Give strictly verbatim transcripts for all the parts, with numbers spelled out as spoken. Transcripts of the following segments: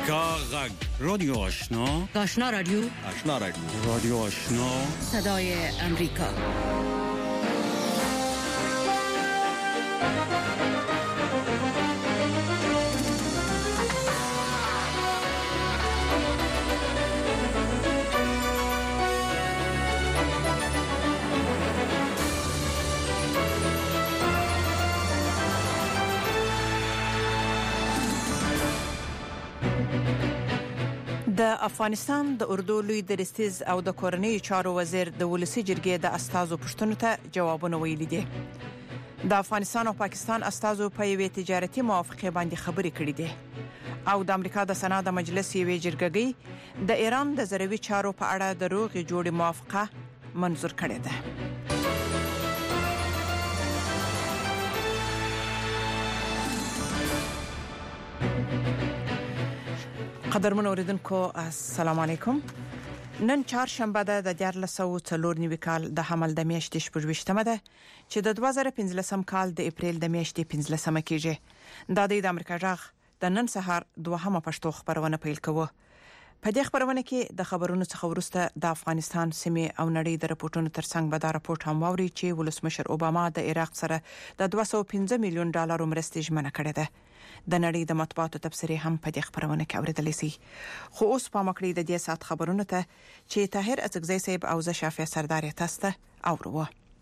امریکا غږ رادیو آشنا آشنا رادیو آشنا رادیو رادیو آشنا صدای امریکا. د افغانستان د اردو لوی درستیز او د کورنۍ چارو وزیر د ولسی جرګې د استازو پښتنو ته جوابونه ویلي دي. د افغانستان او پاکستان استازو په یوې تجارتي موافقه باندې خبرې کړې دي او د امریکا د سنا د مجلس یوې جرګې د ایران د زروي چارو په اړه د روغې جوړې موافقه منظور کړې ده. قدرمن اوریدونکو السلام علیکم. نن چهارشنبه ده د دیارلس سوه څلور نوي کال د حمل د میاشتې شپږویشتمه ده چې د دوه زره پنځلسم کال د اپریل د میاشتې پنځلسمه کېږي. دا د امریکا جغ د نن سهار دوهمه پښتو خبرونه پیل کوي. په دې خبرونه کې د خبرونو څخه ورسته د افغانستان سیمې او نړۍ د راپورټونو ترڅنګ به دا راپورټ هم واوري چې ولسمشر اوباما د عراق سره د دوه سوه پنځه میلیون ډالر مرستې ژمنه کړې ده. د نړۍ د مطبوعاتو تبصرې هم په دې خبرونه کې اوریدل شي. خو اوس په مکړې د دې سات خبرونه ته چې طاهر اڅکزی صاحب او زه شافعه سردار تاسو ته اورو.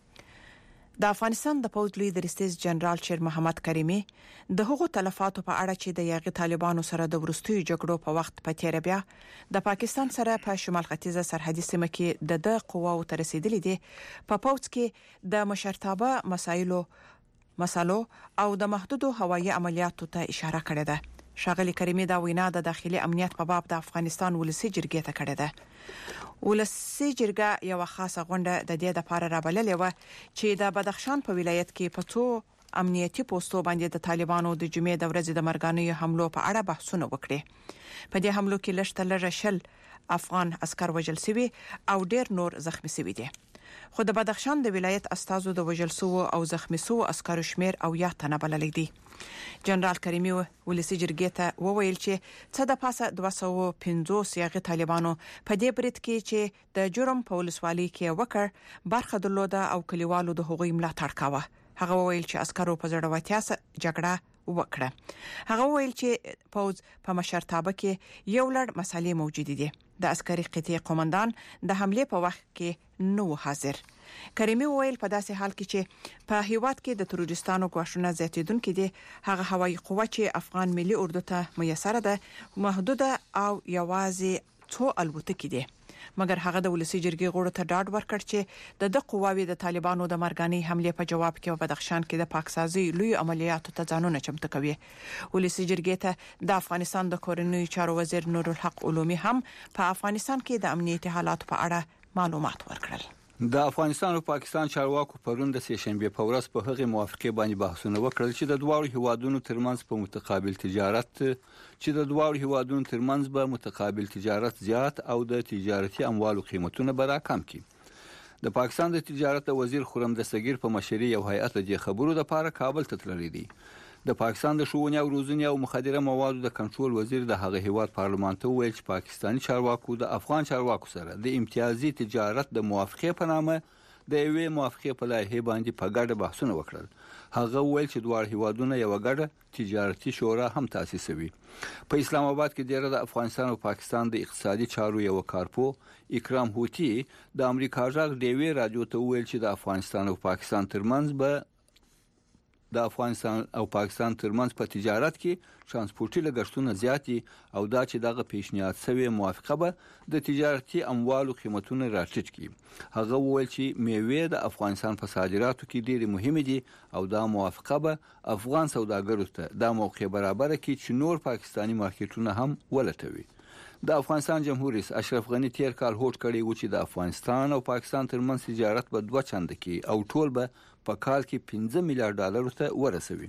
د افغانستان د پوز لوی درستیز جنرال شیر محمد کریمی د حقوقو تلفاتو په اړه چې د یاغي طالبانو سره د ورستیو جګړو په وخت په تیر بیا د پاکستان سره په شمال ختیځه سرحدي سیمه کې د د قواو تر رسیدلې دي. په پوز کې د مشرتابه مسایلو مسالو او د محدودو هوایي عملیاتو ته اشاره کړې ده. شاغلی کریمی دا وینا د داخلي امنیت په باب د افغانستان ولسی جرګې ته کړې ده. ولسی جرګه یو خاصه غونډه د دې لپاره رابللې و چې د بدخشان په ولایت کې په څو امنیتي پوسټو باندې د طالبانو د جمعې د ورځې د مرګانه حملو په اړه بحثونه وکړي. په دې حملو کې لږ تر لږه شل افغان عسكر وژل شوي او ډیر نور زخمی شوي دي. خو د بدخشان د ولایت استازو د وژل شو او زخمی شو عسكرو شمیر او یا تنه بللی دي. جنرال کریمی ولسی جرګې ته وویل چې څه د پاسه دوه سوه پنځوس یاغي طالبانو په دې برید کې چې د جرم په ولسوالۍ کې وکړ برخه درلوده او کلیوالو د حقوقي ملاتړ کاوه. هغه وویل چې عسكرو په زړورتیا جګړه وکړه. هغه وویل چې پوز په مشرتابه کې یو لړ مسالې موجود دي. د عسکري قطعې قومندان د حمله په وخت کې نو حاضر. کریمی وویل په داسې حال کې چې په هیواد کې د تروریستانو کوښښونه زیاتېدونکو دي هغه هوایي قوه چې افغان ملي اردو ته میسره ده محدوده او یوازې څو الوتکې دي. مګر هغه د ولسی جرګې غړو ته ډاډ ورکړ چې د د قواوی د طالبانو د مرګاني حمله په جواب کې په بدخشان کې د پاکسازي لوی عملیاتو ته ځانونه چمتو کوي. ولسی جرګې ته د افغانستان د کورنۍ چارو وزیر نور الحق علومي هم په افغانستان کې د امنیتي حالات په اړه معلومات ورکړل. د افغانستان او پاکستان چارواکو پرون د سه شنبه په ورځ په هغه موافقه باندې بحثونه وکړل چې د دوه هیوادونو ترمنځ په متقابل تجارت چې د دوه هیوادونو ترمنځ به متقابل تجارت زیات او د تجارتي اموالو قیمتونه به راکم کړي. د پاکستان د تجارت وزیر خرم دستگیر په مشرۍ یو هیئت د خبرو لپاره کابل ته تللی دی. د پاکستان د ښوونې او روزنې او مخدره موادو د کنټرول وزیر د هغه هیواد پارلمان ته ویل چې پاکستاني چارواکو د افغان چارواکو سره د امتیازي تجارت د موافقه په نامه د یوې موافقه په لایحه باندې په ګډه بحثونه وکړل. هغه ویل چې دوه هیوادونه یو ګډه تجارتي شورا هم تاسیسوي. په اسلام آباد کې د افغانستان او پاکستان د اقتصادي چارو یو کارپو اکرام هوتی د امریکا جغ ډیوی رادیو ته ویل چې د افغانستان او پاکستان ترمنځ به د افغانستان او پاکستان ترمنځ په تجارت کې ترانسپورتي لګښتونه زیات دي او دا چې دغه پیشنهاد شوی موافقه به د تجارتي اموالو قیمتونه راټیټ کړي. هغه وویل چې میوې د افغانستان په صادراتو کې ډېری مهمه دي او دا موافقه به افغان سوداګرو ته د موقع برابر کړي چې نور پاکستانی مارکیټونه هم ولټوي. د افغانستان جمهور رئیس اشرف غنی تیر کال هوډ کړی و چې د افغانستان او پاکستان ترمنځ تجارت به دوه چنده کې او ټول به په کال کې پنځه میلیارډ ډالر ته ورسوي.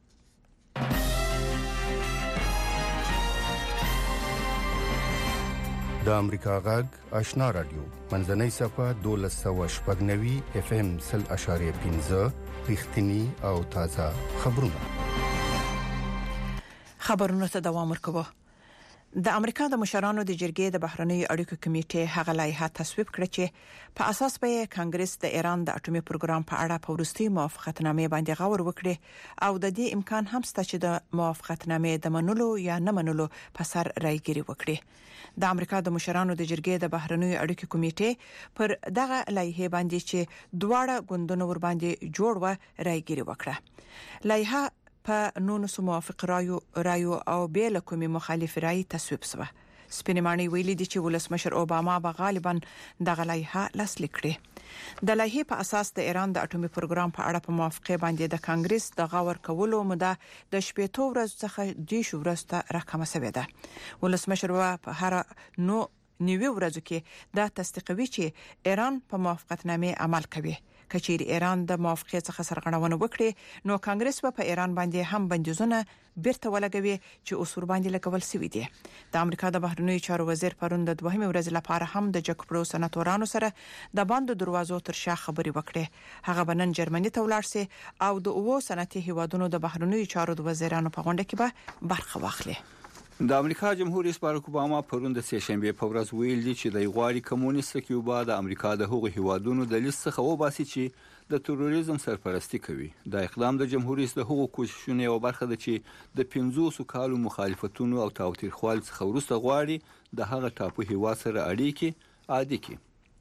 د امریکا غږ آشنا رادیو منځنۍ صفه دولس سوه شپږ نوي اف ام سل اشاریه پنځه رښتینی او تازه خبرونه. خبرونه ته دوام ورکوه. د امریکا د مشرانو د جرګې د بهرنی اړیکو کمیټې هغه لایحه تصویب کړه چې په اساس به کانګرس د ایران د اټومي پروګرام په اړه په وروستي موافقتنامې باندې غور وکړي او د دې امکان هم شته چې د موافقتنامې د منلو یا نه منلو په سر رايګيري وکړي. د امریکا د مشرانو د جرګې د بهرنی اړیکو کمیټې پر دغه لایحه باندې چې دواړه ګوندونو ور باندې جوړ و رايګيري وکړه. لایحه په نونو سو موافق رایو رایو او بیل کومي مخالف رای تصویب شوه. سپینمانی ویلي دي چې ولسمشر اوباما به غالبا دغه لایحه لاسلیک کړي. د لایحې په اساس د ایران د اټومي پروګرام په اړه په موافقه باندې د کانګرس د غور کولو موده د شپږ ورځې څخه د شپږ ورځې ته راکمه شوې ده. ولسمشر په هر نو نیوي ورځو کې دا تصدیقوي چې ایران په موافقتنامې عمل کوي. کچېری ایران د موافقې څخه سرغړونه وکړي نو کانګرس په ایران باندې هم بندیزونه بیرته ولګوي چې اوسور باندې لګول شوی دي. د امریکا د بهرنیو چارو وزیر پرون د دوهمې ورځې لپاره هم د جکپرو سناتورانو سره د باندې دروازو تر شا خبري وکړي. هغه بنن جرمني ته ولاړ سي او د اوو صنعتي هیوادونو د بهرنیو چارو د وزیرانو په غونډه کې به برخه واخلي. د امریکا جمهور رئیس باراک اوباما پرون د سه شنبه په ورځ ویل دي چې د غواړي کمونیست کیوبا د امریکا د هغو هیوادونو د لیست څخه وباسي چې د تروریزم سرپرستی کوي. د اقدام د جمهور رئیس د هغو کوششونو یو برخه ده چې د پنځوس کالو مخالفتونو او تاوتریخوالي څخه وروسته غواړي د هغه ټاپو هیواد سره اړیکې عادي کړي.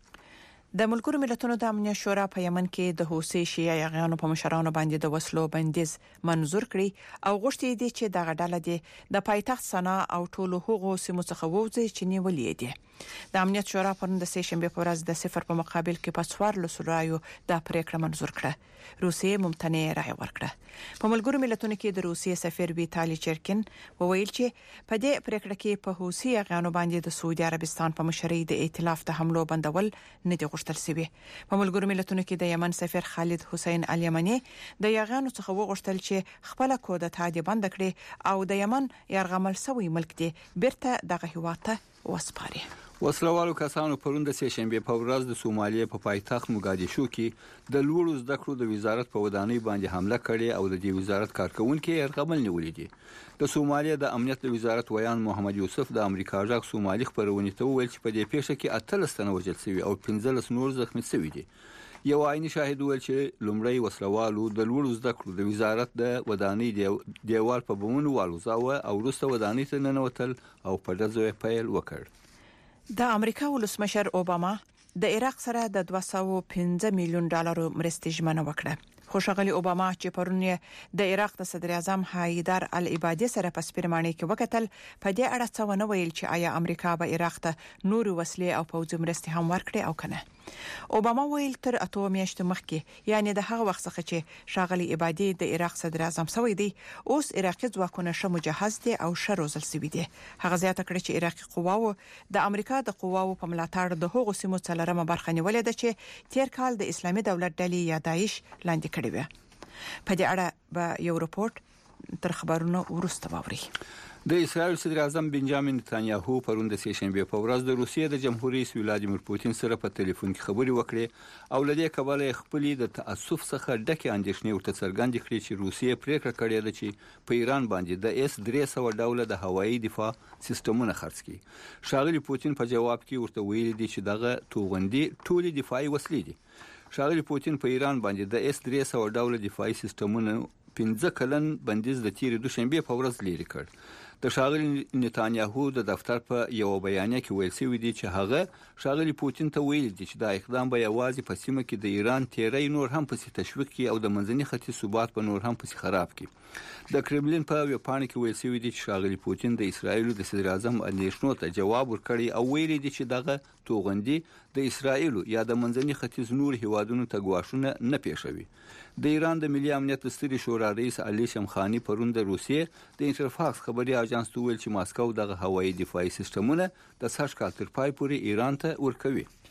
د ملګرو ملتونو د امنیت شورا په یمن کې د حوثي شیعه یاغیانو په مشرانو باندې د وسلو بندیز منظور کړی او غوښتي دي چې دغه ډله د پایتخت سنا او ټولو هغو سیمو څخه ووځي چې نیولې دي. د امنیت شورا پرون د سه شنبه په ورځ د صفر په مقابل کې په څوار لسرایو د پریکړه منظور کړه. روسیې ممتنع رائے ورکړه. په ملګرو ملتونو کې د روسیې سفیر ویتالي چرکین وویل چې په دې پریکړه کې په حوثي یاغیانو باندې د سعودي عربستان په مشرۍ د ائتلاف د حملو بندول نه دي غوښتل شوی. په ملګرو ملتونو کې د یمن سفیر خالد حسین الیمنی د یاغیانو څخه وغوښتل چې خپل کودتا دې بند کړي او د یمن یرغمل شوی ملک دې بیرته دغه هیواد ته وسپاري. وسلوالو کسانو پرون د سه شنبه په ورځ د سومالیې په پایتخت موګادیشو کې د لوړو زده کړو د وزارت په ودانۍ باندې حمله کړې او د دې وزارت کارکونکو یرغمل نیولې دي. د سومالیې د امنیت وزارت ویان محمد یوسف د امریکا ژغ سومالي خبرونه ته ویل چې په دې پیښه کې اتلس تنه وژل شوي او پنځلس نور زخمی شوي دي. یو عیني شاهد ویل چې لومړی وسلوالو د لوړو زده کړو د وزارت د ودانۍ دیوال په بمونو والوزاوه او وروسته ودانۍ ته ننوتل او په ډزو پیل وکړ. د امریکا ولسمشر اوباما د عراق سره د دوه سوه او پنځه میلیون ډالرو مرستې ژمنه وکړه. خوشغلی اوباما چې پرون د عراق د صدر اعظم حیدر العبادي سره په سپرمانه کې وکتل په دې اړه څه ونه ویل چې آیا امریکا به عراق ته نور وسلې او پوځي مرستې هم ورکړي او کنه. اوباما ویل تر اته میاشتې مخکې یعنی د هغه وخت څخه چې شاغلی عبادي د عراق صدر اعظم شوی دی اوس عراقي ځواکونه شه مجهز دي او شه روزل شوی دي. هغه زیاته کړې چې عراقي قواو د امریکا د قواو په ملاتړ د هغو سیمو څلورمه برخه نیولې ده چې تیر کال د اسلامي دولت ډلې یا داعش لاندې کړې و. په دې اړه به یو رپورت تر خبرونو ورسته واوري. د اسرائیل صدر اعظم بنجامین نتانیاهو پرون د سه شنبه په ورځ د روسیې د جمهور رئیس ولادیمیر پوتین سره په ټلیفون کې خبري وکړې او لدې کبله خپل د تاسف څخه ډکه اندېښنې ورته څرګندې کړې چې روسیې پریکړه کړې ده چې په ایران باندې د اس درې سوه ډوله د هوایي دفاع سیستمونه خرڅ کړي. شاغلی پوتین په جواب کې ورته ویلي دي چې دغه توغندي ټولي دفاعي وسلې دي. شاغلی پوتین په ایران باندې د اس درې سوه ډوله دفاعي سیستمونه پنځه کلن بندیز د تیر دوشنبه په ورځ لري کړ. د شاغلی نتانیاهو د دفتر په یو بیانیه کې ویل شوی دی چې هغه شاغلی پوتین ته ویل دي چې دا اقدام به یوازې په سیمه کې د ایران تیری نور هم پسې تشویق کړي او د منځني ختیځ ثبات په نور هم پسې خراب کړي. د کرملین په ویبپاڼه کې ویل شوی دی چې شاغلی پوتین د اسرایل د صدر اعظم اندېښنو ته جواب ورکړي او ویل دي چې دغه توغندي د اسرایل یا د منځني ختیځ نور هیوادونو ته ګواښونه نه پیښوي. د ایران د ملي امنیت ستړي شورا رئیس علي شمخانی پرون د روسیې د انټرفاکس خبري اژانس ته ویل چې ماسکو دغه هوایي دفاعي سیستمونه د سږ کال تر پای پورې ایران ته ورکوي.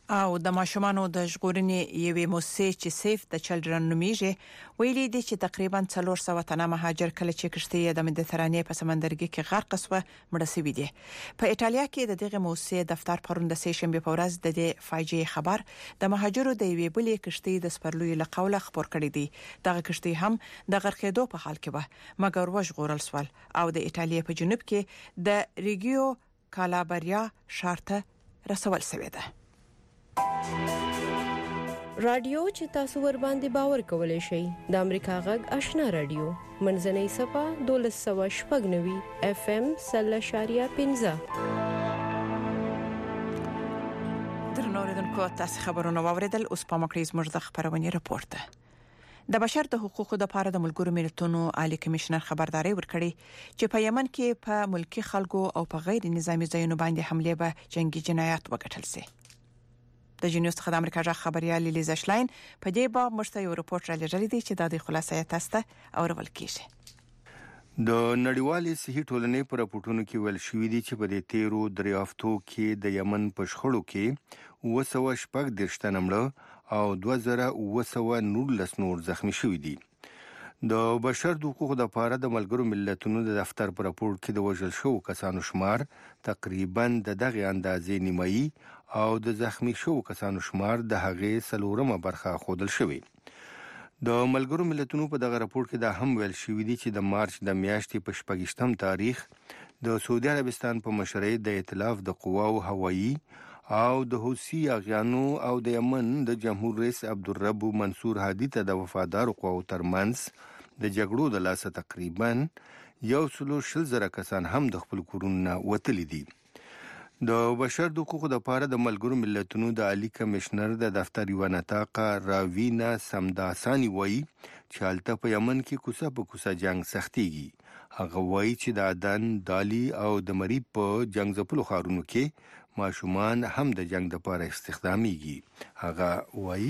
او د ماشومانو د ژغورنې یوې موسسې چې سیف د چلډرن نومیږي ویلي دي چې تقریبا څلور سوه تنه مهاجر کله چې کشتۍ د مدیترانې په سمندرګي کې غرق شوه مړه شوي دي. په ایټالیا کې د دغه موسسې دفتر پرون د سه شنبه په ورځ د دې فاجعې خبر د مهاجرو د یوې بلې کشتۍ د سپرلوی له قوله خبر کړی دی. دغه کشتۍ هم د غرقېدو په حال کې و مګر وژغورل شول او د ایټالیا په جنوب کې د ریګیو کالابریا شارته رسول شوی ده. رادیو چې تاسو ور باندې باور کولای شئ د امریکا غږ آشنا رادیو منځنۍ صفه دولس سوه شپږ نوي اف ام سل اشاریه پنځه. درنو اوریدونکو تاسو خبرونه واوریدل. اوس په مکریز مرزه خبرونه راپورته. د بشر د حقوقو د لپاره د ملګرو ملتونو عالی کمشنر خبرداري ورکړي چې په یمن کې په ملکی خلکو او په غیر نظامی ځایونو باندې حمله به جنگي جنایات وکړل شي. د جنیوس څخه د امریکا ځخ خبريال لیزا شلاین په دې باب مرسته یو رپورت را لېږلی دی چې د دې خلاصې تاسو اورول کیږي. د نړیوالې صحي ټولنې پر راپورټونو کې ویل شوې دي چې په دې تیرو دریافتو کې د یمن په شخړو کې اوه سوه شپږ دېرش تنه مړه او دوه زره اوه سوه نولس نور زخمی شوي دي. د بشر د حقوقو لپاره د ملګرو ملتونو د دفتر پر راپورټ کې د وژل شوو کسانو شمار تقریبا د دغه اندازې نیمایي او د زخمی شوو کسانو شمار د هغې څلورمه برخه ښودل شوی. د ملګرو ملتونو په دغه راپورټ کې دا هم ویل شوی دی چې د مارچ د میاشتې په شپږیشتم تاریخ د سعودي عربستان په مشرۍ د ائتلاف د قواو هوایي او د حوثي اغیانو او د یمن د جمهور رئیس عبدالرب منصور هادي ته د وفادار قواو ترمنځ د جګړو د لاسه تقریبا یو سلو شل زره کسان هم د خپل کورونو وتلي دي. د بشر د حقوقو لپاره د ملګرو ملتونو د عالی کمشنر د دفتر یو نتاقه راوینا سمداسانی وایي چې هلته په یمن کې کوڅه په کوڅه جنگ سختيږي. هغه وایي چې د عدن، دالی او د مریب په جنگ ځپلو ښارونو کې ماشومان هم د جنگ لپاره استخدامیږي. هغه وایي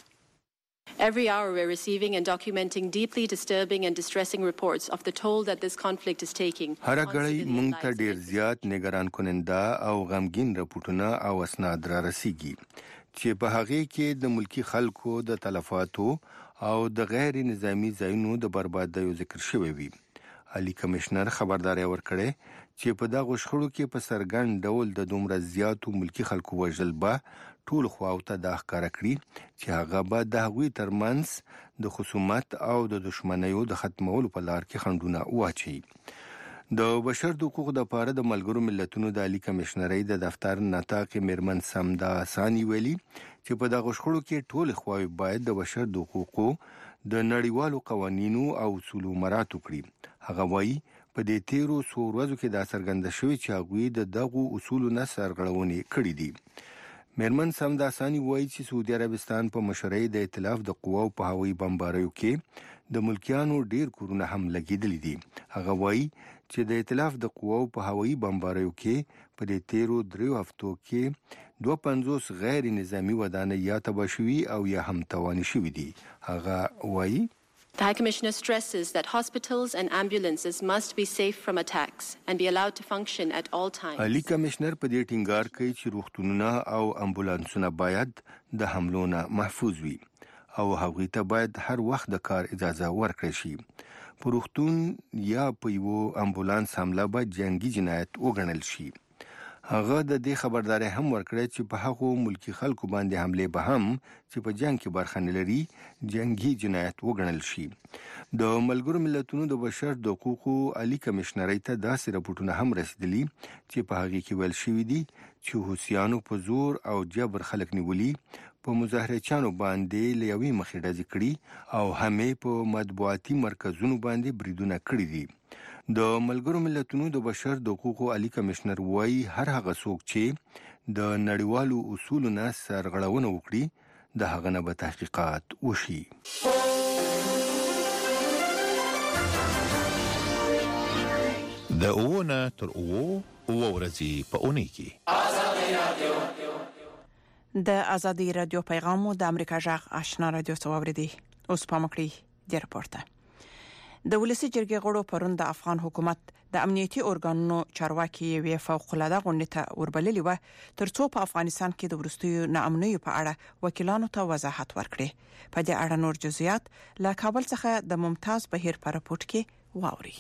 Every hour we're receiving and documenting deeply disturbing and distressing reports of the toll that this conflict is taking. هر غړی مونږ ته ډیر زیات نگران کننده او غمگین راپورټونه او اسناد را رسیږي چې په هغه کې د ملکی خلکو د تلفاتو او د غیر نظامی ځایونو د بربادیو ذکر شوی وي. عالی کمشنر خبرداري ورکړي چې په دغه شخړو کې په سرګن ډول د دومره زیاتو ملکی خلکو وژل به ټول خواوته د ښکارا کړی چې هغه به د هغوی ترمنځ د خصومت او د دشمنیو د ختمولو په لار کې خنډونه واچي. د بشر د حقوقو لپاره د ملګرو ملتونو د عالی کمشنرۍ د دفتر نتاق میرمن سمدا سانی ویلي چې په دغه شخړو کې ټول خواوې باید د بشر د حقوقو د نړیوالو قوانینو او اصولو مراعات وکړي. هغه وایي په دې تیرو څو ورځو کې دا څرګنده شوې چې هغوی د دغو اصولو نه سرغړونې کړې دي. میرمن سمداسانی وایي چې سعودي عربستان په مشرۍ د ائتلاف د قواو په هوایي بمباریو کې د ملکیانو ډیر کورونه هم لګیدلي دي. هغه وایي چې د ائتلاف د قواو په هوایي بمباریو کې په دې تیرو دریو هفتو کې دوه پنځوس غیر نظامی ودانۍ یا تباه شوي او یا هم تاواني شوي دي. هغه وایي The High Commissioner stresses that hospitals and ambulances must be safe from attacks and be allowed to function at all times. عالی کمشنر په دې ټینګار کوي چې روغتونونه او امبولانسونه باید د حملو نه محفوظ وي او هغوی ته باید هر وخت د کار اجازه ورکړي شي. په روغتون یا په یو امبولانس حمله به جنگي جنایت وګڼل شي. هغه د دې خبرداري هم ورکړه چې په هغو ملکی خلکو باندې حمله به هم چې په جنگ کې برخه نه لري جنگي جنایت وګڼل شي. د ملګرو ملتونو د بشر د حقوقو عالی کمشنرۍ ته داسې راپورټونه هم رسیدلي چې په هغه کې ویل شوی دي چې حوثیانو په زور او جبر خلک نیولي، په مظاهرچیانو باندې لیوي مخې ډزې کړي او همې په مطبوعاتي مرکزونو باندې بریدونه کړي دي. د ملګرو ملتونو د بشر د حقوقو عالی کمشنر وایي هر هغه څوک چې د نړیوالو اصولو نه سرغړونه وکړي د هغه نه به تحقیقات وشي. د اوونه تر اوو اوه ورځې په اونۍ کې آزادي رادیو د آزادي رادیو پیغام د امریکا ځخ آشنا رادیو څخه اوریدي. اوس په مکړی د راپورته د ولسی جرګې غړو پرون د افغان حکومت د امنیتي اورګانونو چارواکي وی فوق العاده غونډه ته وربللی و ترڅو په افغانستان کې د ورستیو ناامنیو په اړه وکیلانو ته وضاحت ورکړي. په دې اړه نور جزئیات له کابل څخه د ممتاز بهیر پر راپورټ کې واوري.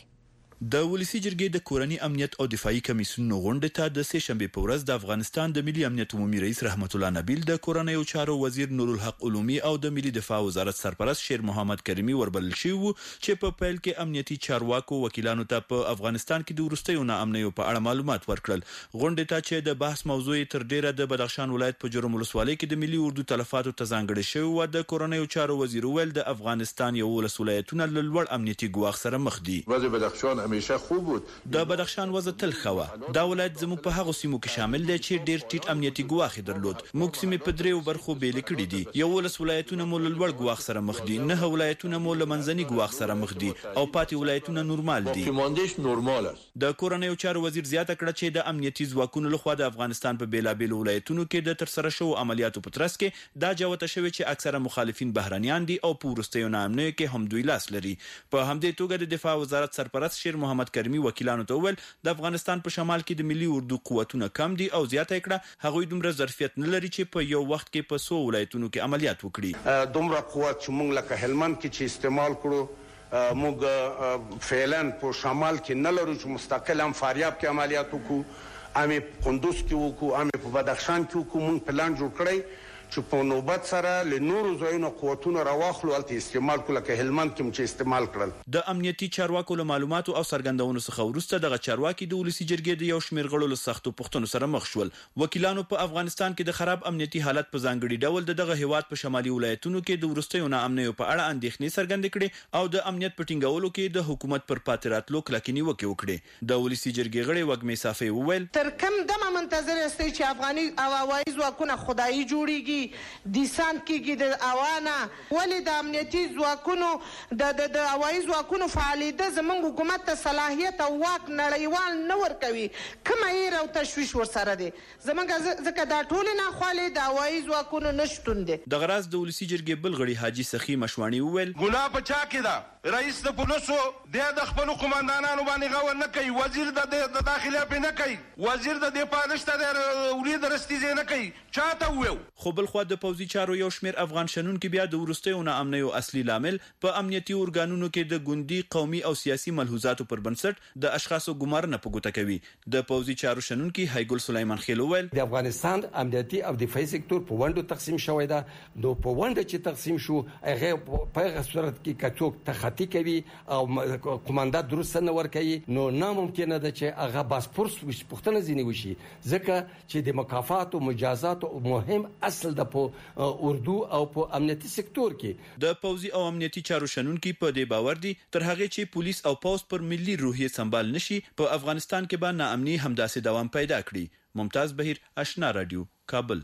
د ولسی جرګې د کورنی امنیت او دفاعي کمیسیون غونډه ته د سه شنبه په ورځ د افغانستان د ملي امنیت عمومي رئیس رحمت الله نبیل، د کورنیو چارو وزیر نور الحق علومي او د ملي دفاع وزارت سرپرست شیر محمد کریمی وربلل شوی وو چې په پیل کې امنیتي چارواکو وکیلانو ته په افغانستان کې د ورستیو ناامنیو په اړه معلومات ورکړل. غونډه ته چې د بحث موضوع تر ډیره د بدخشان ولایت په جرم ولسوالۍ کې د ملي اردو تلفاتو ته ځانګړی شوی و، د کورنیو چارو وزیر ویل د افغانستان یو ولایتونه له لوړ امنیتي ګواښ سره مخ دي. وضع بدخشان همیشه خوب بود. د بدخشان وضع تل خوا دا ولایت زموږ په هغه سیمو کې شامل دی چې ډیر ټیټ امنیتي ګواښ درلود. موږ سیمې په دریو برخو بیل کړې دي. یو ولس ولایتونه مول لوړ ګواښ سره مخ دي، نه ولایتونه مول منځني ګواښ سره مخ دي او پاتې ولایتونه نورمال دي. نورمال است. د کورنیو چارو وزیر زیاته کړه چې د امنیتي ځواکونو لخوا د افغانستان په بیلابیل ولایتونو کې د ترسره شوو عملیاتو په ترڅ کې دا جوته شوی چې اکثره مخالفین بهرانيان دي او په ورستیو ناامنیو کې هم دوی لاس لري. په همدې توګه د دفاع وزارت سرپرست شیر محمد کریمی وکیلانو ته وویل د افغانستان په شمال کې د ملي اردو قوتونه کم دي او زیاته کړه هغوی دومره ظرفیت نه لري چې په یو وخت کې په سو ولایتونو کې عملیات وکړي. دومره قوت چې موږ لکه هلمند کې چې استعمال کړو موږ فعلا په شمال کې نه لرو چې مستقل هم فاریاب کې عملیات وکړو، امې قندوز کې وکړو، امې په بدخشان کې وکړو. موږ پلان جوړ کړی چې په نوبت سره له نورو ځایونو قوتونه راواخلو الته استعمال کول که هلمند کې چې استعمال کړل. د امنیتي چارواکو له معلوماتو او څرګندونو څخه وروسته دغه چارواکي د ولسی جرګې د یو شمېر غړو له سختو پوښتنو سره مخ شول. وکیلانو په افغانستان کې د خراب امنیتي حالت په ځانګړي ډول د دغه هیواد په شمالي ولایتونو کې د ورستیو ناامنیو په اړه اندېښنې څرګندې کړې او د امنیت په ټینګولو کې د حکومت پر پاتې راتلو کلکې نیوکې وکړې. د ولسی جرګې غړي وګمې صافي وویل تر کوم دمه منتظر استئ چې افغاني هوایي ځواکونه خدایي جوړیږي د سان کېږي د اوانه ولې د امنیتي ځواکونو د د هوایي ځواکونو فعالیت زموږ حکومت ته صلاحیت او واک نړیوال نه ورکوي. کومه یې او تشویش ورسره دی زموږ ځکه دا ټول نه خاله د هوایي ځواکونو نشټون دي. د غراز د ولسی جرګې بل غړي حاجی سخی مشوانی وویل ګلاب چا کې دا رئیس د پولیسو د خپل قومندانانو باندې غو نه کوي، وزیر د داخله په نه کوي، وزیر د دفاع نشته د ولید رستیزه نه کوي. چاته وو خو بل خو د پوزي چارو یو شمیر افغان شنن کې بیا د ورستیو ناامنیو اصلي لامل په امنیتي اورګانونو کې د ګوندي قومي او سیاسي ملحوظاتو پر بنسټ د اشخاصو ګمارنه په ګوته کوي. د پوزي چارو شنن کې هایګل سلیمان خیل وویل د افغانستان امنیتي او دفاعي سکتور په وندو تقسیم شوی دا نو په وند چې تقسیم شو هغه په هغه صورت کې کڅوک تخطی کوي او قومندان درست نه ور کوي نو ناممکن ده چې هغه پاسپورت پښتنه ځینی وشي ځکه چې د مکافات او مجازات مهم اصل د په اردو او په امنیتي سکتور کې د پوزي او امنیتي چارو شنن کې په دې باور دي تر هغه چې پولیس او پوز پر ملي روحیه سمبال نشي په افغانستان کې به ناامني همداسې دوام پیدا کړي. ممتاز بهیر، آشنا رادیو، کابل.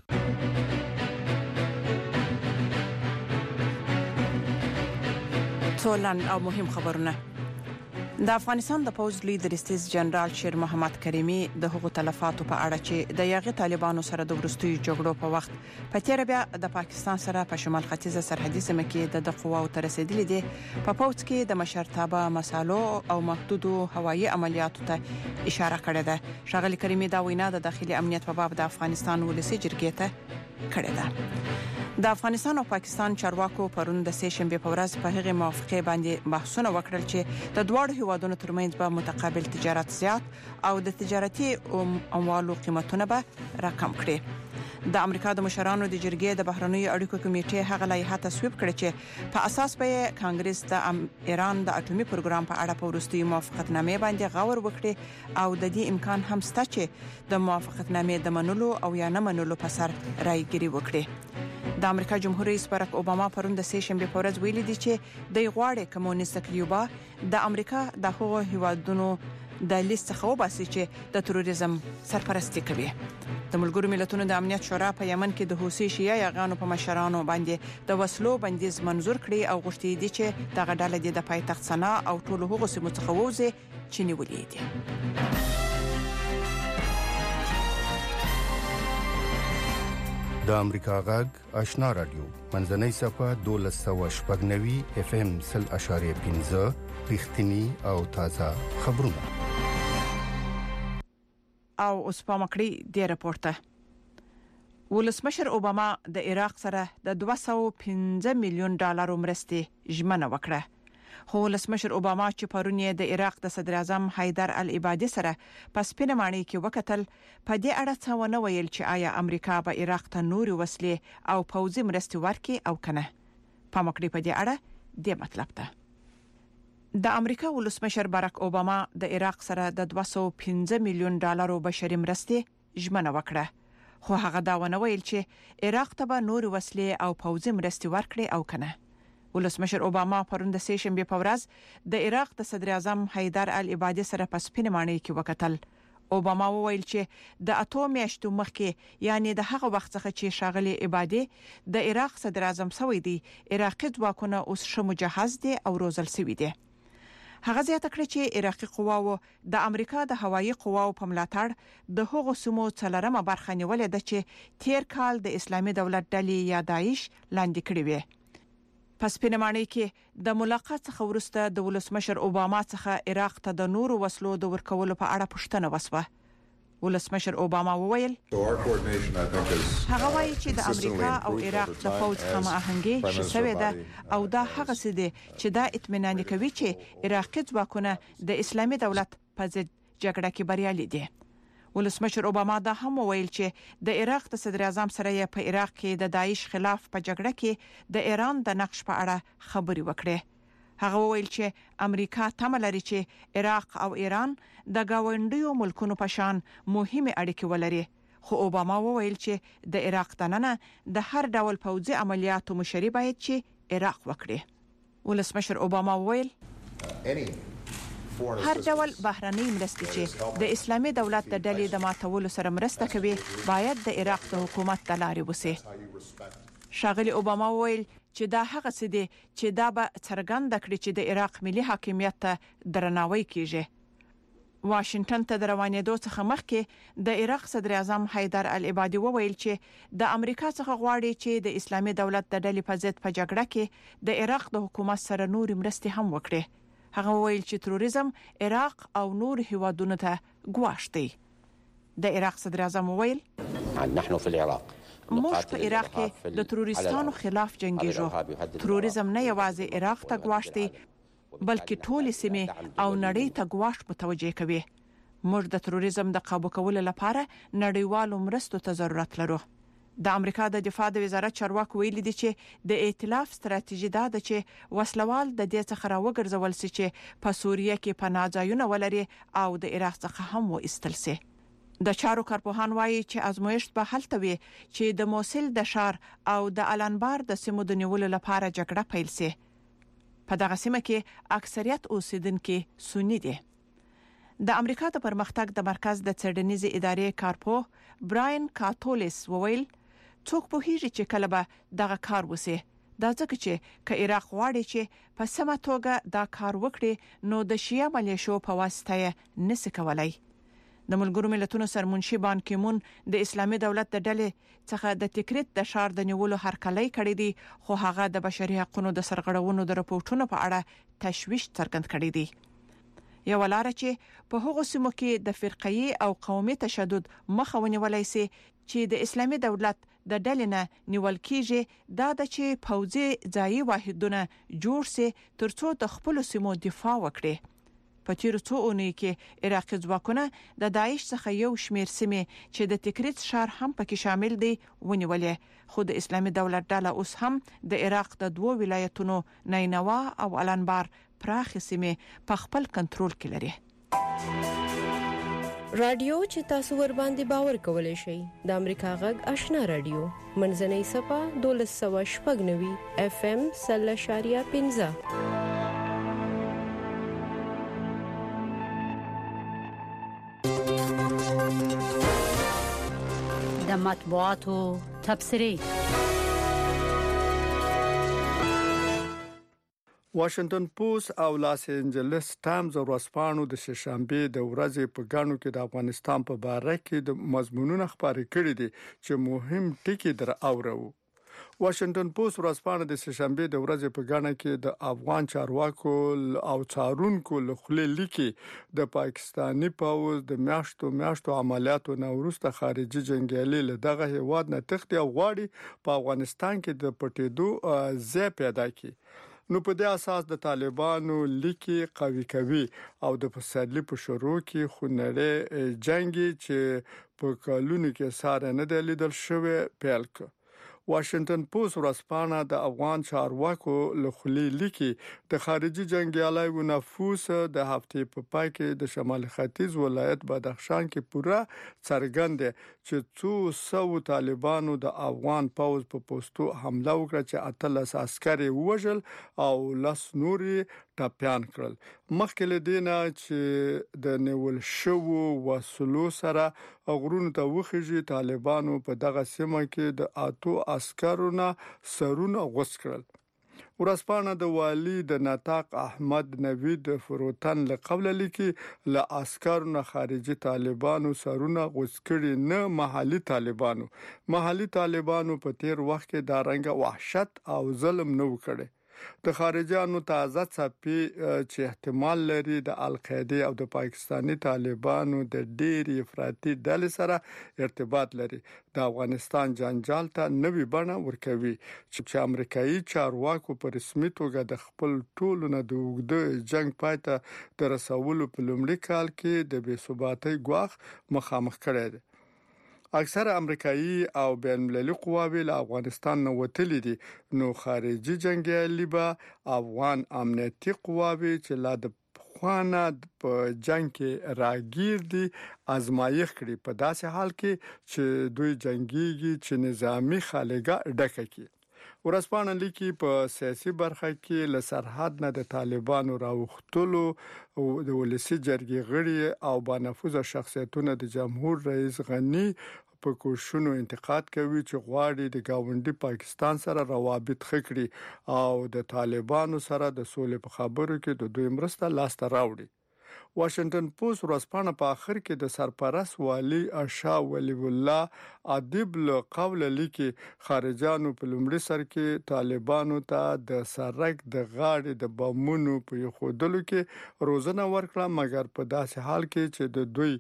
څولن او مهم خبرونه. د افغانستان د پوز لوی درستیز جنرال شیر محمد کریمی د حقوق تلفاتو په اړه چې د یاغي طالبانو سره د ورستوي جګړو په وخت په تیر بیا د پاکستان سره په شمال ختیځه سرحدي سیمه کې د قواو تر رسیدلې دي په پوز کې د مشرتابه مسالو او محدودو هوایي عملیاتو ته اشاره کړې ده. شغل کریمی دا وینا د داخلي امنیت په باب د افغانستان ولسی جرګې ته کړې ده. د افغانستان او پاکستان چارواکو پرون د سه شنبه په ورځ په هغه موافقه باندې بحثونه وکړل چې د دوه هیوادونو ترمنځ به متقابل تجارت زیات او د تجارتي اموالو قیمتونه به راکم کړي. د امریکا د مشرانو د جرګې د بهرنیو اړیکو کمیټې هغه لایحه تصویب کړې چې په اساس به کانګرس د ایران د اټومي پروګرام په اړه په وروستي موافقتنامې باندې غور وکړي او د دې امکان هم شته چې د موافقتنامې د منلو او یا نه منلو په سر رايګري وکړي. د امریکا جمهور رئیس باراک اوباما پرون د سه شنبه په ورځ ویلي دي چې د غواړي کمونیست کیوبا د امریکا د هغو هیوادونو د لیست څخه وباسي چې د تروریزم سرپرستی کوي. د ملګرو ملتونو د امنیت شورا په یمن کې د حوثي شیعه یاغانو په مشرانو باندې د وسلو بندیز منزور کړي او غوښتي دي چې دغه ډله د پایتخت صنعا او ټولو هغو سیمو څخه ووځي چې نیولې دي. د امریکا غږ آشنا رادیو منځنۍ صفه دولس سوه شپږ نوي اف ام سل اشاریه پنځه رښتینی او تازه خبرونه. او اوس په مکړی دی راپورته. ولسمشر اوباما د عراق سره د دوه سوه پنځه میلیون ډالر مرستې ژمنه وکړه. خو ولسمشر اوباما چې پرون یې د عراق د صدر اعظم حیدر العبادي سره په سپینه ماڼۍ کې وکتل، په دې اړه څه ونه ویل چې آیا امریکا به عراق ته نور وسلې او پوځي مرستې ورکړي او کنه. په مکړی په دې اړه د مطلب ده. د امریکا ولسمشر باراک اوباما د عراق سره د دوه سوه پنځه میلیون ډالر بشري مرستې ژمنه وکړه. خو هغه دا ونه ویل چې عراق ته به نور وسلې او پوځي مرستې ورکړي او کنه. ولسمشر اوباما پرون د سه شنبه په ورځ د عراق د صدر اعظم حیدر العبادي سره په سپینه ماڼۍ کې وکتل. اوباما وویل چې د اته میاشتو مخکې، یعنی د هغه وخت څخه چې شاغلي عبادي د عراق صدر اعظم شوی دی، عراقي ځواکونه اوس ښه مجهز دي او روزل شوي دي. هغه زیاته کړې چې عراقي قواو د امریکا د هوایي قواو په ملاتړ د هغو سیمو څلورمه برخه نیولې ده چې تیر کال د اسلامي دولت ډلې یا داعش لاندې کړې وې. پس پینمانه کې د ملاقات څخه وروسته د ولسمشر اوباما څخه عراق ته د نورو وسلو د ورکولو په اړه پوښتنه وسوه. ولسمشر اوباما وویل هغه وایي چې د امریکا او عراق د فوج هماهنګي شوه ده او دا هغه څه دي چې دا اطمینان کوي چې عراقي ځواکونه د اسلامي دولت په ضد جګړه کې بریالي دي. ولسمشر اوباما دا هم وویل چې د عراق د صدر اعظم سره په عراق کې د داعش خلاف په جګړه کې د ایران د نقش په اړه خبري وکړي. هغه وویل چې امریکا تمه لري چې عراق او ایران د گاونډیو ملکونو په شان مهمه اړیکې ولري. خو اوباما وویل چې د عراق دننه د هر ډول پوځي عملیاتو مشري باید چې عراق وکړي. ولسمشر اوباما وویل هر ډول بهرنۍ مرستې چې د اسلامي دولت د ډلې د ماتولو سره مرسته کوي باید د عراق د حکومت د لارې وسی. شاغلي اوباما وویل چې دا هغه څه دي چې دا به څرګند کړي چې د عراق ملي حاکمیت ته درناوی کیږي. واشنگټن ته روانېدو څخه مخکې د عراق صدر اعظم حیدر العبادي وویل چې د امریکا څخه غواړي چې د اسلامي دولت د ډلې په ضد په جګړه کې د عراق د حکومت سره نور مرستې هم وکړي. هغه ویل چې تروریزم عراق او نور هیوادونو ته ګواښ دی. د عراق صدر اعظم ویل نحن في العراق موږ په عراق کې د تروریستانو خلاف جنگیږو. تروریزم نه یوازې عراق ته ګواښ دی بلکې ټولې سیمې او نړۍ ته ګواښ متوجه کوي. موږ د تروریزم د قابو کولو لپاره نړیوالو مرستو ته ضرورت لرو. د امریکا د دفاع د وزارت چارواکي ویلي دي چې د ائتلاف ستراتیژي دا ده چې وسلوال د دې څخه راوګرځول شي چې په سوریه کې پناه ځایونه ولري او د عراق څخه هم وایستل شي. د چارو کارپوهان وایي چې ازمویشت به هلته وي چې د موصل د شار او د الانبار د سیمو د نیولو لپاره جګړه پیل شي. په دغه سیمه کې اکثریت اوسیدونکو سنی دي. د امریکا د پرمختګ د مرکز د څېړنیزې ادارې کارپوه براین کاتولیس وویل څوک په هیڅ چې کله به دغه کار وسی دا ځکه چې ک عراق غواړي چې په سمه توګه دا کار وکړي نو د شیعه ملیشو په واسطه نس کولای. د ملګرو ملتونو سرمنشي بان کیمون د اسلامي دولت د ډلې څخه د تکریت د شار د نیولو هرکلی کړی دی، خو هغه د بشري حقوقو د سرغړونو د راپورټونو په اړه تشویش څرګند کړی دی. یو لار چې په هغو سیمو کې د فرقه‌ای او قومي تشدد مخه ونیولای شي چې د اسلامي دولت د ډلې نه نیول کیږي دا د چې پوځي ځایي واحدونه جوړ شي ترڅو د خپل سیمو دفاع وکړي. په تیر څو اونۍ کې عراقي ځواکونه د داعش څخه یو شمېر سیمې چې د تکریت شهر هم پکې شامل دي ونیولې. خو د اسلامي دولت ډله اوس هم د عراق د دوه ولایتونو نینوا او الانبار پراخ سیمې په خپل کنټرول کې لري. رادیو چې تاسو ور باندې باور کولای شئ د امریکا غږ آشنا رادیو منځنۍ صفه دولس سوه شپږ نوي اف ام سل اشاریه پنځه. د مطبوعاتو تبصرې. واشنگټن پوسټ او لاس انجلس ټایمز ورځپاڼو د شنبه د ورځې په غاڼو کې د افغانستان په اړه کې د مضمونونو خبرې کړې دي چې مهم ټکي در اورو. واشنگټن پوسټ ورځپاڼه د شنبه د ورځې په غاڼه کې د افغان چارواکو او څارونکو لخوا لیکي د پاکستانی پوز د میاشتو میاشتو عملیاتو نه وروسته خارجي جنگیالي له دغه هیواد نه تختی او غواړي په افغانستان کې د پټېدو ځای پیدا کړي. نو په دې اساس د طالبانو لیکي قوي کوي او د فسادلی په شروع کې خونړی جنگي چې په کلونو کې ساره نه د لیدل شوی پیل کړ. واشنگټن پوسټ ورځپاڼه د افغان چارواکو لخوا لیکي د خارجي جنگیالیو نفوس د هفته په پای کې د شمال ختیځ ولایت بدخشان کې پوره څرګند چې څو سو طالبانو د افغان پوز په پوسټو حمله وکړه چې اتلس عسکر وژل او لاس نوري ټاپیان کړل. مخکې له دې نه چې د نیول شو وسلو سره غرونو ته وخیږي طالبانو په دغه سیمه کې د اتو عسکرونو سرونه غوڅ کړل. ورځپاڼه د والی د نطاق احمد نوید فروتن له قبل لیکي له عسکرونو خارجي طالبانو سرونه غوڅ کړي نه محلي طالبانو. محلي طالبانو په تیر وخت کې دا رنګ وحشت او ظلم نه وکړي. د خارجيانو تازه څپې چې احتمال لري د القاعده او د پاکستانی طالبانو د ډېری افراطي ډلې سره ارتباط لري د افغانستان جنجال ته نوې بڼه ورکوي چې امریکایي چارواکو په رسمي توګه د خپل ټولو نه د وګړو جنگ پای ته تر رسولو په لومړي کال کې د بې ثباتۍ ګواښ مخامخ کړی دی. اکثره امریکایي او بین المللي قواوی له افغانستان نه وتلي دي نو خارجي جنگیالي به افغان امنیتي قواوی چې لا د خوانه په جنگ کې راګیر دي ازمایښت کړي په داسې حال کې چې دوی جنگيږي چې نظامی خالګه ډکه کړي. ورځپاڼه لیکي په سیاسي برخه کې له سرحد نه د طالبانو راوختلو او د ولسی جرګې غړي او بانفوذ شخصیتونه د جمهور رئیس غنی په کوششونو انتقاد کوي چې غواړي د گاونډي پاکستان سره روابط خکړي او د طالبانو سره د سولې په خبرو کې د دوی مرسته لاسته راوړي. واشنگټن پوسټ ورځپاڼه په اخر کې د سرپرست والی اشا ولی الله ادیب له قول لیکي خارجانو په لومړي سر کې طالبانو ته د سرک د غاړې د بمونو په خودلو کې روزنه ورکړه مګر په داسې حال کې چې د دوی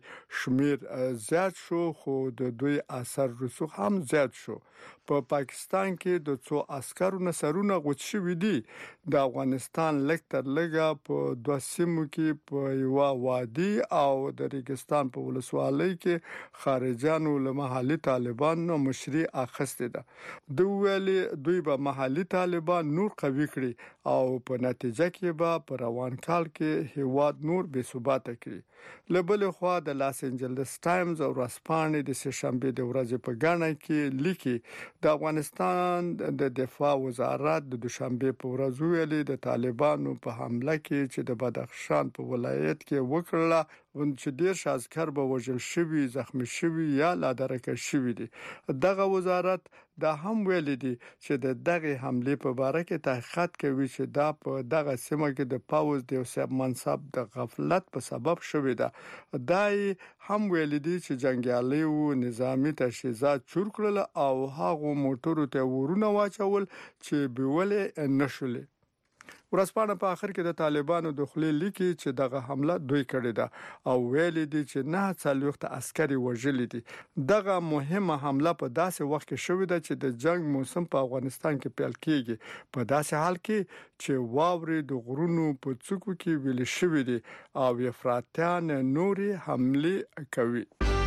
شمیر زیات شو خو د دوی اثر رسوخ هم زیات شو. په پاکستان کې د څو عسکرو سرونه غوڅ شوي دي. د افغانستان لکتر لګه په دوه سیمو کې په یو وادي او د ریګستان په ولسوالۍ کې خارجانو له محلي طالبانو مشري اخیسته ده. دوی ویلي دوی به محلي طالبان نور قوي کړي او په نتیجه کې به په روان کال کې هیواد نور بې ثباته کړي. له بل خوا د لاس انجلس ټایمز او رسپانې د شنبه د ورځې په غاڼه کې لیکي د افغانستان د دفاع وزارت د دوشنبه په ورځ ویلي د طالبانو په حمله کې چې د بدخشان په ولایت کې وکړه چې ډیر عسكر به وژل شوي زخمی شوي یا لا درکه شوي دي. دغه وزارت دا هم ویل دي چې د دغه حمله په اړه کې تحقیقات کوي چې دا په دغه سیمه کې د پاوز د وسب منصب د غفلت په سبب شوې ده. دای هم ویل دي چې جنگیالي او نظامی تجهیزات چور کړل او هغه موټرو ته ورونه واچول چې بیول نشول. ورځپاڼه په اخر کې د طالبانو د خلی لیکي چې دغه حمله دوی کړې ده او ویل دي چې نه څلوخت عسکري وژل دي. دغه مهمه حمله په داسې وخت کې شوې ده چې د جنگ موسم په افغانستان کې پیل کیږي په داسې حال کې چې واوري د غرونو په څوکو کې ویل شوې دي او افراطیان نوري حمله کوي.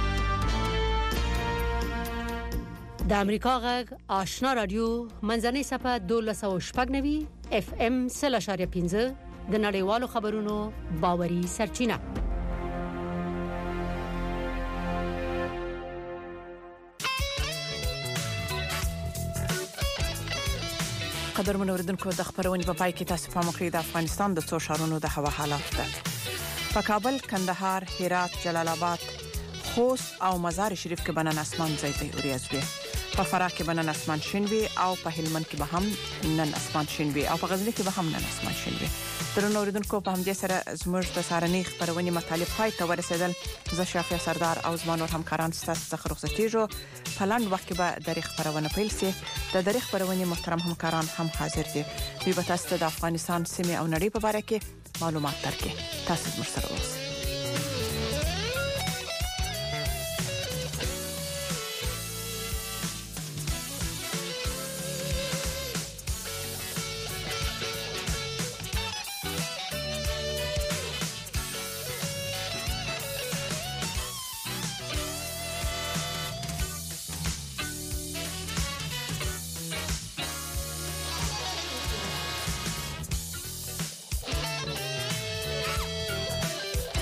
د امریکا غږ آشنا رادیو منځنۍ صفه دولس او شپږ نوي اف ام سلاشاریا پنځه د نړیوالو خبرونو باوري سرچینه. قدر منوردونکو د خبرونې په پای کې تاسو په مخې د افغانستان د څو شهرونو د هوا حالات ده. په کابل، کندهار، هرات، جلال آباد، خوست او مزار شریف کې بنن اسمان ځای ته اوریځي. په فراه کې به نن اسمان شین وي او په هلمند کې به هم نن اسمان شین وي او په غزنی کې به هم نن اسمان شین وي. درنو اوریدونکو په همدې سره زموږ د سارنۍ خبرونه مطالب پای ته ورسېدل. زه شافیا سردار او زما نور همکاران ستاسو څخه رخصتېږو. په لاند وخت کې به د خبرونه پیل شي. د د خبرونه محترم همکاران هم حاضر دي. دوی به تاسو ته د افغانستان سیمه او نړۍ په اړه کې معلومات درکړي. تاسو زموږ سره اوسئ.